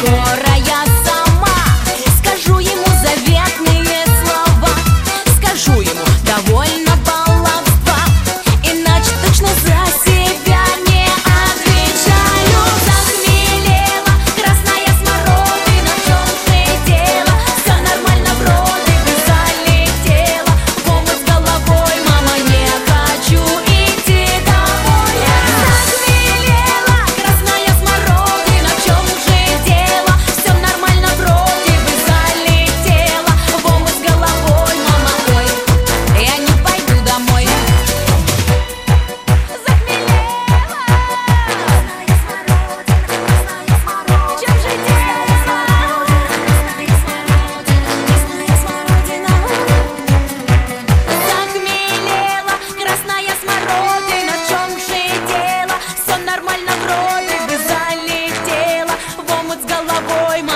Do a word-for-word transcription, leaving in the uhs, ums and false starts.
скоро я сама скажу ему заветные слова, скажу ему довольно баловства, иначе точно за себя не отвечаю. Захмелела красная смородина, в чем же дело? Все нормально вроде бы, залетела в омут с головой, мама, не хочу идти домой. Захмелела красная смородина, в чем же дело? Все нормально вроде бы, залетела в омут с головой, мама, ой, я не пойду домой. Захмелела красная смородина, в чем же дело? Все нормально вроде бы, залетела в омут с головой, мама.